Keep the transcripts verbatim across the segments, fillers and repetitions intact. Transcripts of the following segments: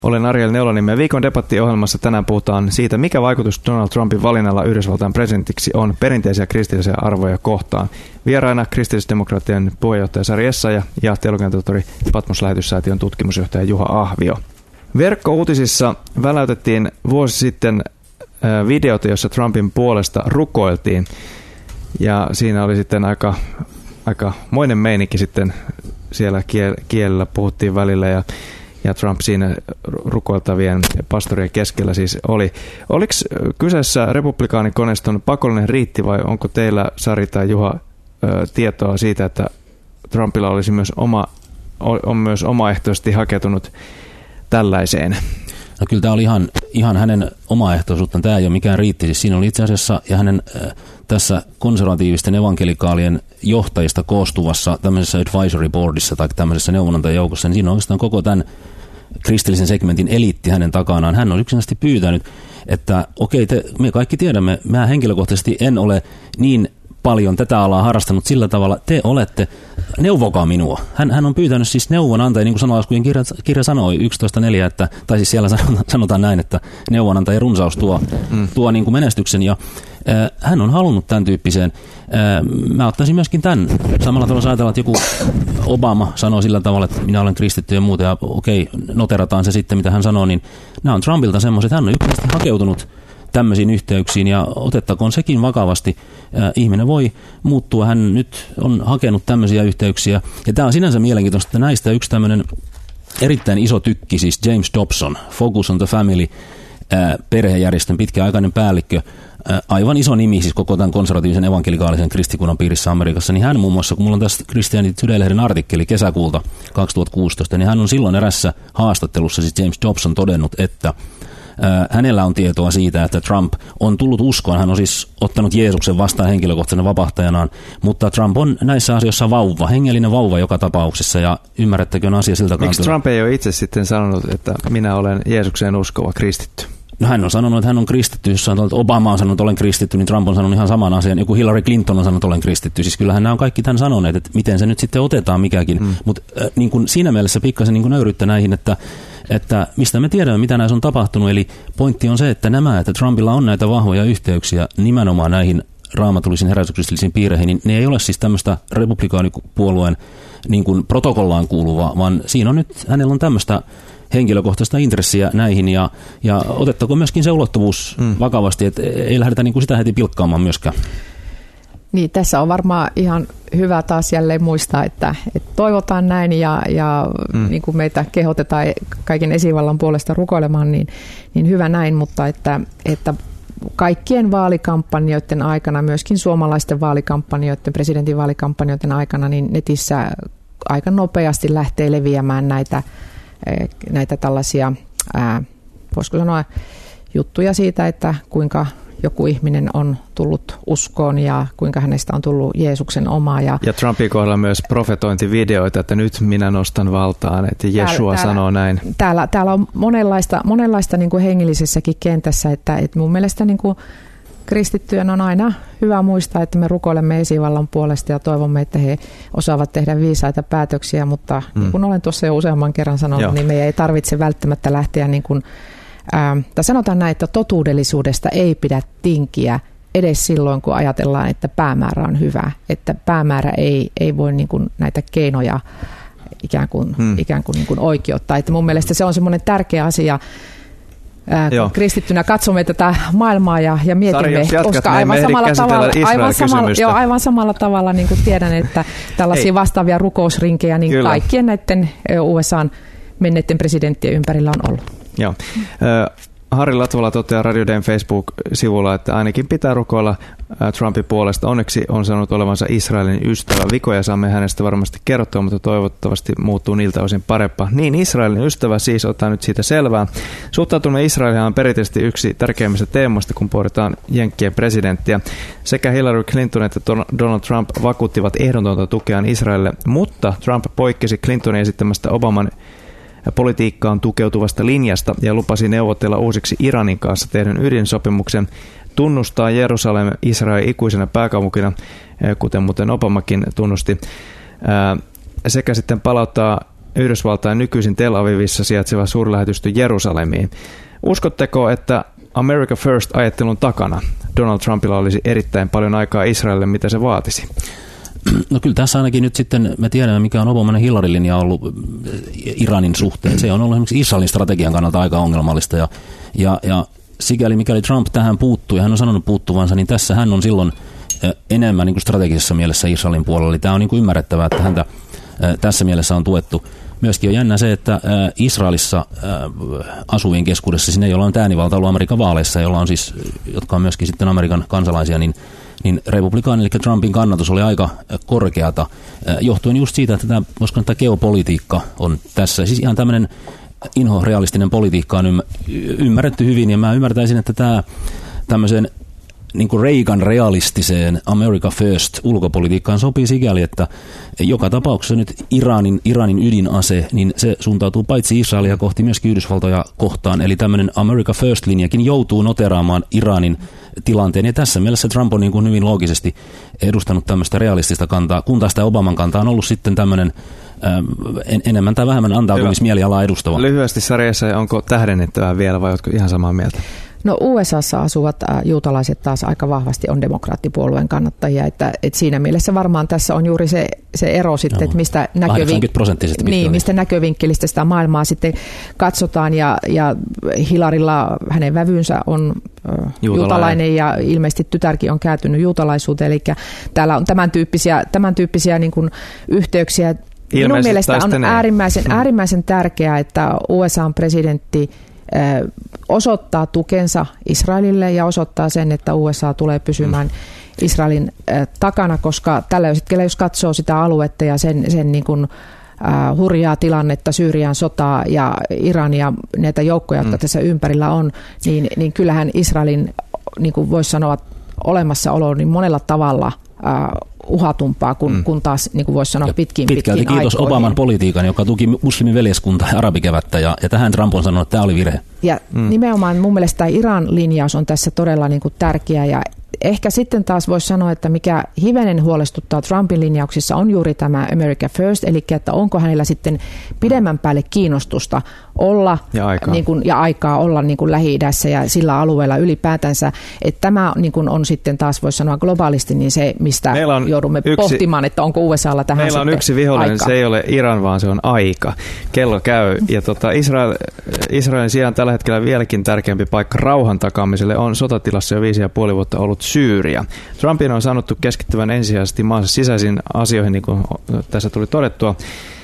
Olen Ariel Neulaniemi ja viikon debattiohjelmassa tänään puhutaan siitä, mikä vaikutus Donald Trumpin valinnalla Yhdysvaltain presidentiksi on perinteisiä kristillisiä arvoja kohtaan. Vieraina kristillisdemokraattien puheenjohtaja Sari Essayah ja teologian tohtori Patmos-lähetyssäätiön tutkimusjohtaja Juha Ahvio. Verkkouutisissa väläytettiin vuosi sitten videota, jossa Trumpin puolesta rukoiltiin. Ja siinä oli sitten aika, aika moinen meininki sitten siellä kielellä puhuttiin välillä ja Ja Trump siinä rukoiltavien pastorien keskellä siis oli. Oliko kyseessä republikaanikoneiston pakollinen riitti vai onko teillä, Sari tai Juha, tietoa siitä, että Trumpilla olisi myös oma, on myös omaehtoisesti hakeutunut tällaiseen? No kyllä tämä oli ihan, ihan hänen omaehtoisuuttaan. Tämä ei ole mikään riitti. Siis siinä oli itse asiassa ja hänen äh, tässä konservatiivisten evankelikaalien johtajista koostuvassa tämmöisessä advisory boardissa tai tämmöisessä neuvonantajajoukossa, niin siinä on oikeastaan koko tämän kristillisen segmentin eliitti hänen takanaan. Hän on yksinäisesti pyytänyt, että okei, te, me kaikki tiedämme, mä henkilökohtaisesti en ole niin paljon tätä alaa harrastanut sillä tavalla, te olette, neuvokaa minua. Hän, hän on pyytänyt siis neuvonantajia, niin kuin sanallaskujen kirja, kirja sanoi yksitoista neljä, että, tai siis siellä sanotaan näin, että neuvonantajien runsaus tuo, mm. tuo niin kuin menestyksen, ja äh, hän on halunnut tämän tyyppiseen. Äh, mä ottaisin myöskin tämän. Samalla tavalla ajatellaan, että joku Obama sanoo sillä tavalla, että minä olen kristitty ja muuta, ja okei, noterataan se sitten, mitä hän sanoo, niin nämä on Trumpilta semmoiset, että hän on yksinäisesti hakeutunut tämmöisiin yhteyksiin ja otettakoon sekin vakavasti. Äh, ihminen voi muuttua, hän nyt on hakenut tämmöisiä yhteyksiä ja tämä on sinänsä mielenkiintoista, että näistä yksi tämmöinen erittäin iso tykki, siis James Dobson, Focus on the Family, äh, perhejärjestön pitkäaikainen päällikkö, äh, aivan iso nimi siis koko tämän konservatiivisen evankelikaalisen kristikunnan piirissä Amerikassa, niin hän muun muassa, kun mulla on tässä Christianity Today-lehden artikkeli kesäkuulta kaksituhattakuusitoista, niin hän on silloin erässä haastattelussa, siis James Dobson todennut, että hänellä on tietoa siitä, että Trump on tullut uskoon. Hän on siis ottanut Jeesuksen vastaan henkilökohtaisena vapahtajanaan, mutta Trump on näissä asioissa vauva, hengellinen vauva joka tapauksessa, ja ymmärrättekö asia siltä kantilta? Miksi Trump ei ole itse sitten sanonut, että minä olen Jeesukseen uskova kristitty? No hän on sanonut, että hän on kristitty. Jos sanotaan, että Obama on sanonut, että olen kristitty, niin Trump on sanonut ihan saman asian. Joku Hillary Clinton on sanonut, että olen kristitty. Siis kyllähän nämä on kaikki tämän sanoneet, että miten se nyt sitten otetaan mikäkin. Mm. Mutta äh, niin kuin siinä mielessä pikkasen niin kuin nöyryyttä näihin, että, että mistä me tiedämme, mitä näissä on tapahtunut. Eli pointti on se, että nämä, että Trumpilla on näitä vahvoja yhteyksiä nimenomaan näihin raamatullisiin herätyskristillisiin piireihin, niin ne ei ole siis tämmöistä republikaanipuolueen niin kuin protokollaan kuuluvaa, vaan siinä on nyt, hänellä on tämmöistä henkilökohtaista intressiä näihin, ja, ja otettako myöskin se ulottuvuus mm. vakavasti, että ei lähdetä niin kuin sitä heti pilkkaamaan myöskään. Niin, tässä on varmaan ihan hyvä taas jälleen muistaa, että, että toivotaan näin ja, ja mm. niin kuin meitä kehotetaan kaiken esivallan puolesta rukoilemaan, niin, niin hyvä näin, mutta että, että kaikkien vaalikampanjoiden aikana, myöskin suomalaisten vaalikampanjoiden, presidentin vaalikampanjoiden aikana, niin netissä aika nopeasti lähtee leviämään näitä näitä tällaisia, ää, voisiko sanoa, juttuja siitä, että kuinka joku ihminen on tullut uskoon ja kuinka hänestä on tullut Jeesuksen oma. Ja, ja Trumpin kohdalla myös profetointivideoita, että nyt minä nostan valtaan, että Jeshua täällä, sanoo näin. Täällä, täällä on monenlaista, monenlaista niin kuin hengellisessäkin kentässä, että, että mun mielestä niin kuin kristittyjen on aina hyvä muistaa, että me rukoilemme esivallan puolesta ja toivomme, että he osaavat tehdä viisaita päätöksiä, mutta mm. niin kuin olen tuossa jo useamman kerran sanonut, Joo. niin meidän ei tarvitse välttämättä lähteä, niin kuin, ää, tai sanotaan näin, että totuudellisuudesta ei pidä tinkiä edes silloin, kun ajatellaan, että päämäärä on hyvä, että päämäärä ei, ei voi niin kuin näitä keinoja ikään kuin, mm. ikään kuin, niin kuin oikeuttaa. Että mun mielestä se on semmoinen tärkeä asia, Äh, kristittynä katsomme tätä maailmaa ja, ja mietimme, Sari, koska aivan samalla tavalla, aivan samalla, jo, aivan samalla tavalla niin kuin tiedän, että tällaisia Ei. vastaavia rukousrinkejä niin Kyllä. kaikkien näiden U S A:n menneiden presidenttien ympärillä on ollut. Joo. Äh, Harri Latvala toteaa Radio Dayn Facebook-sivulla, että ainakin pitää rukoilla Trumpin puolesta. Onneksi on sanonut olevansa Israelin ystävä. Vikoja saamme hänestä varmasti kerrottua, mutta toivottavasti muuttuu niiltä osin parempaa. Niin, Israelin ystävä siis, ottaa nyt siitä selvää. Suhtautuminen Israeliin on perinteisesti yksi tärkeimmistä teemoista, kun pohditaan Jenkkien presidenttiä. Sekä Hillary Clinton että Donald Trump vakuuttivat ehdotonta tukeaan Israelille, mutta Trump poikkesi Clintonin esittämästä Obaman politiikkaan tukeutuvasta linjasta ja lupasi neuvotella uusiksi Iranin kanssa tehdyn ydinsopimuksen, tunnustaa Jerusalem Israelin ikuisena pääkaupunkina, kuten muuten Obamakin tunnusti, sekä sitten palauttaa Yhdysvaltain nykyisin Tel Avivissa sijaitseva suurlähetystö Jerusalemiin. Uskotteko, että America First-ajattelun takana Donald Trumpilla olisi erittäin paljon aikaa Israelille, mitä se vaatisi? No kyllä tässä ainakin nyt sitten me tiedämme, mikä on Obaman Hillarin linja ollut Iranin suhteen. Se on ollut esimerkiksi Israelin strategian kannalta aika ongelmallista ja, ja, ja sikäli mikäli Trump tähän puuttuu ja hän on sanonut puuttuvansa, niin tässä hän on silloin enemmän niin kuin strategisessa mielessä Israelin puolella. Eli tämä on niin kuin ymmärrettävää, että häntä tässä mielessä on tuettu. Myöskin on jännä se, että Israelissa asuvien keskuudessa, sinne jolla on äänivalta ollut Amerikan vaaleissa, jolla on siis, jotka on myöskin sitten Amerikan kansalaisia, niin, niin republikaani, eli Trumpin kannatus oli aika korkeata, johtuen just siitä, että tämä, koska tämä geopolitiikka on tässä, siis ihan tämmöinen inhorealistinen politiikka on ymmärretty hyvin, ja mä ymmärtäisin, että tämä tämmöisen niin kuin Reagan realistiseen America First ulkopolitiikkaan sopii sikäli, että joka tapauksessa nyt Iranin, Iranin ydinase, niin se suuntautuu paitsi Israelia kohti myöskin Yhdysvaltoja kohtaan, eli tämmöinen America First-linjakin joutuu noteraamaan Iranin tilanteen, ja tässä mielessä Trump on niin kuin hyvin loogisesti edustanut tämmöistä realistista kantaa, kun taas tämä Obaman kanta on ollut sitten tämmöinen ähm, en, enemmän tai vähemmän antautumismielialaa edustava. Lyhyesti sarjassa, onko tähdennettävää vielä vai oletko ihan samaa mieltä? No U S A:ssa asuvat äh, juutalaiset taas aika vahvasti on demokraattipuolueen kannattajia, että, että siinä mielessä varmaan tässä on juuri se, se ero sitten, no, että mistä, näkövink- niin, mistä näkövinkkelistä sitä maailmaa sitten katsotaan ja, ja Hilarilla hänen vävynsä on äh, juutalainen. juutalainen ja ilmeisesti tytärkin on kääntynyt juutalaisuuteen, eli täällä on tämän tyyppisiä, tämän tyyppisiä niin kuin yhteyksiä. Ilmeisesti minun mielestä on äärimmäisen, äärimmäisen tärkeää, että U S A:n presidentti osoittaa tukensa Israelille ja osoittaa sen, että U S A tulee pysymään mm. Israelin takana, koska tällä hetkellä, jos katsoo sitä aluetta ja sen, sen niin kuin, uh, hurjaa tilannetta, Syyrian sotaa ja Irania, näitä joukkoja, jotka mm. tässä ympärillä on, niin, niin kyllähän Israelin, niin kuin voisi sanoa, olemassaolo niin monella tavalla uh, uhatumpaa, kun, mm. kun taas niin kuin voisi sanoa pitkin pitkin aikoihin. Kiitos Obaman politiikan, joka tuki muslimiveljeskuntaa ja arabikevättä, ja, ja tähän Trump on sanonut, että tämä oli virhe. Ja mm. nimenomaan mun mielestä tämä Iran linjaus on tässä todella niin kuin tärkeä, ja ehkä sitten taas voisi sanoa, että mikä hivenen huolestuttaa Trumpin linjauksissa on juuri tämä America First, eli että onko hänellä sitten pidemmän päälle kiinnostusta olla ja aikaa, niin kuin, ja aikaa olla niin kuin Lähi-idässä ja sillä alueella ylipäätänsä, että tämä niin kuin on sitten taas voisi sanoa globaalisti niin se, mistä joudumme yksi, pohtimaan, että onko U S A:lla tähän meillä on yksi vihollinen, aika. Se ei ole Iran, vaan se on aika. Kello käy, ja tota, Israel, Israelin sijaan tällä hetkellä vieläkin tärkeämpi paikka rauhan takaamiselle on sotatilassa jo viisi ja puoli vuotta ollut Syyria. Trumpin on sanottu keskittyvän ensisijaisesti maansa sisäisiin asioihin, niin kuin tässä tuli todettua,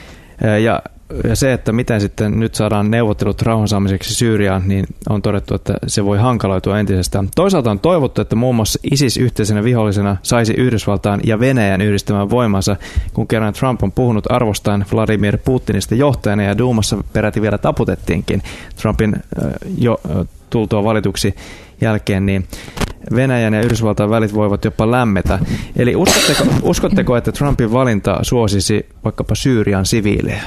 ja Ja se, että miten sitten nyt saadaan neuvottelut rauhan saamiseksi Syyriaan, niin on todettu, että se voi hankaloitua entisestään. Toisaalta on toivottu, että muun muassa ISIS yhteisenä vihollisena saisi Yhdysvaltain ja Venäjän yhdistämään voimansa, kun kerran Trump on puhunut arvostaan Vladimir Putinista johtajana ja Duumassa peräti vielä taputettiinkin Trumpin jo tultua valituksi jälkeen, niin Venäjän ja Yhdysvaltain välit voivat jopa lämmetä. Eli uskotteko, uskotteko että Trumpin valinta suosisi vaikkapa Syyrian siviilejä?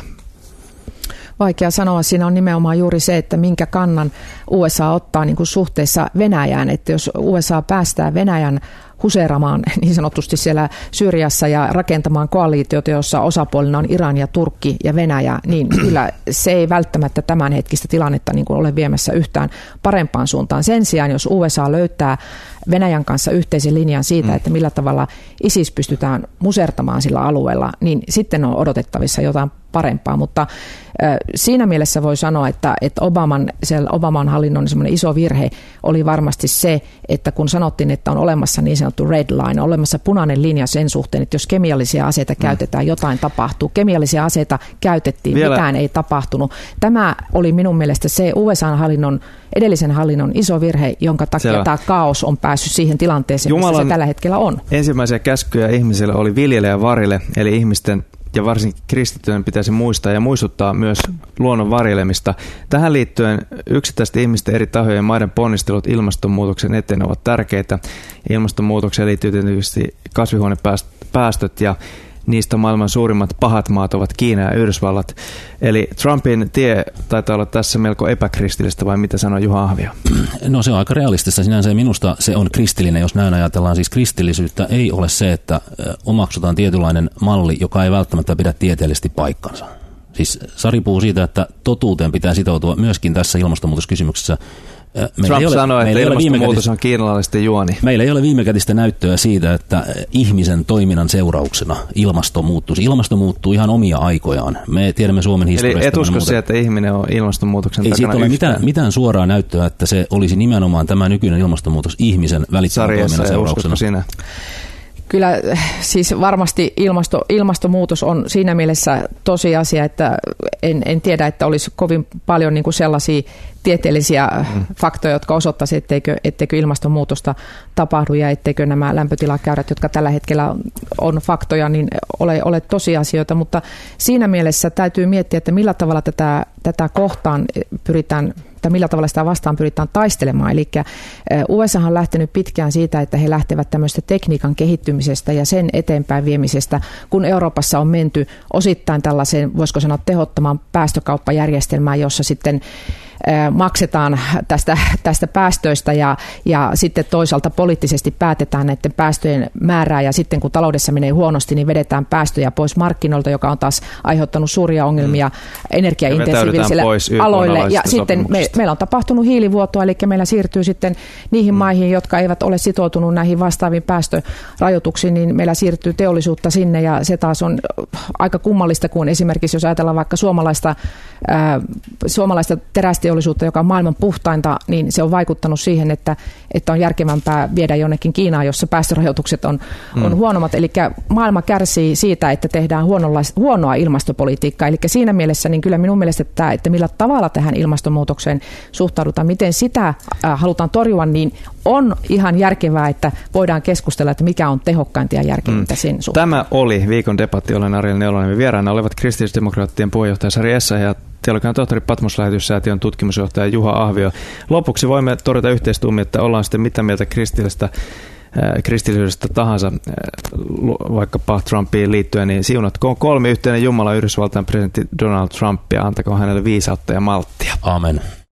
Vaikea sanoa. Siinä on nimenomaan juuri se, että minkä kannan U S A ottaa niin kuin suhteessa Venäjään. Että jos U S A päästää Venäjän huseeramaan niin sanotusti siellä Syyriassa ja rakentamaan koalitiota, jossa osapuolina on Iran ja Turkki ja Venäjä, niin kyllä se ei välttämättä tämänhetkistä tilannetta niin kuin ole viemässä yhtään parempaan suuntaan. Sen sijaan, jos U S A löytää Venäjän kanssa yhteisen linjan siitä, mm. että millä tavalla ISIS pystytään musertamaan sillä alueella, niin sitten on odotettavissa jotain parempaa, mutta äh, siinä mielessä voi sanoa, että, että Obaman, Obaman hallinnon semmoinen iso virhe oli varmasti se, että kun sanottiin, että on olemassa niin sanottu red line, on olemassa punainen linja sen suhteen, että jos kemiallisia aseita mm. käytetään, jotain tapahtuu. Kemiallisia aseita käytettiin, Vielä. mitään ei tapahtunut. Tämä oli minun mielestä se U S A-hallinnon, edellisen hallinnon iso virhe, jonka takia Selvä. Tämä kaos on päässyt siihen tilanteeseen, Jumalan missä se tällä hetkellä on. Ensimmäisiä käskyjä ihmisille oli viljele ja varille, eli ihmisten ja varsinkin kristittyjen pitäisi muistaa ja muistuttaa myös luonnon varjelemista. Tähän liittyen yksittäisten ihmisten eri tahojen ja maiden ponnistelut ilmastonmuutoksen eteen ovat tärkeitä. Ilmastonmuutokseen liittyy tietysti kasvihuonepäästöt ja niistä maailman suurimmat pahat maat ovat Kiina ja Yhdysvallat. Eli Trumpin tie taitaa olla tässä melko epäkristillistä, vai mitä sanoo Juha Ahvio? No se on aika realistista. Sinänsä minusta se on kristillinen, jos näin ajatellaan. Siis kristillisyyttä ei ole se, että omaksutaan tietynlainen malli, joka ei välttämättä pidä tieteellisesti paikkansa. Siis Sari puhuu siitä, että totuuteen pitää sitoutua myöskin tässä ilmastonmuutoskysymyksessä. Meillä Trump ole, sanoi, että ilmastonmuutos on kiinalaisten juoni. Meillä ei ole viimekätistä näyttöä siitä, että ihmisen toiminnan seurauksena ilmasto muuttuisi. Ilmasto muuttuu ihan omia aikojaan. Me tiedämme Suomen historiasta. Eli et usko siihen, että ihminen on ilmastonmuutoksen ei takana siitä ole yhtään. mitään, mitään suoraa näyttöä, että se olisi nimenomaan tämä nykyinen ilmastonmuutos ihmisen välittömän toiminnan seurauksena. Sinä? Kyllä siis varmasti ilmasto, ilmastonmuutos on siinä mielessä tosiasia, että en, en tiedä, että olisi kovin paljon niin kuin sellaisia tieteellisiä mm. faktoja, jotka osoittaisivat, etteikö, etteikö ilmastonmuutosta tapahdu ja etteikö nämä lämpötilakäyrät, jotka tällä hetkellä on faktoja, niin ole, ole tosiasioita, mutta siinä mielessä täytyy miettiä, että millä tavalla tätä, tätä kohtaan pyritään tai millä tavalla sitä vastaan pyritään taistelemaan. Eli U S A on lähtenyt pitkään siitä, että he lähtevät tämmöistä tekniikan kehittymisestä ja sen eteenpäin viemisestä, kun Euroopassa on menty osittain tällaiseen, voisiko sanoa, tehottoman päästökauppajärjestelmään, jossa sitten maksetaan tästä, tästä päästöistä ja, ja sitten toisaalta poliittisesti päätetään näiden päästöjen määrää ja sitten kun taloudessa menee huonosti, niin vedetään päästöjä pois markkinoilta, joka on taas aiheuttanut suuria ongelmia mm. energiaintensiivisille aloille. Ja sitten me, meillä on tapahtunut hiilivuotoa, eli meillä siirtyy sitten niihin mm. maihin, jotka eivät ole sitoutunut näihin vastaaviin päästörajoituksiin, niin meillä siirtyy teollisuutta sinne ja se taas on aika kummallista, kun esimerkiksi jos ajatellaan vaikka suomalaista, ää, suomalaista terästeollisuutta, joka on maailman puhtainta, niin se on vaikuttanut siihen, että, että on järkevämpää viedä jonnekin Kiinaan, jossa päästörajoitukset on, mm. on huonommat. Eli maailma kärsii siitä, että tehdään huonoa ilmastopolitiikkaa. Eli siinä mielessä, niin kyllä minun mielestä, että, että millä tavalla tähän ilmastonmuutokseen suhtaudutaan, miten sitä äh, halutaan torjua, niin on ihan järkevää, että voidaan keskustella, että mikä on tehokkainta ja järkevintä mm. sen suhteen. Tämä oli viikon debatti. Olen Ariel Neulonen. Vieraana olivat kristillisdemokraattien puheenjohtaja Sari Essayah ja teologian tohtori Patmos-lähetyssäätiön tutkimusjohtaja Juha Ahvio. Lopuksi voimme todeta yhteistuumin, että ollaan sitten mitä mieltä kristillistä, äh, kristillisyydestä tahansa, äh, vaikkapa Trumpiin liittyen, niin siunatkoon kolmi yhteinen Jumala Yhdysvaltain presidentti Donald Trump ja antakoon hänelle viisautta ja malttia. Amen.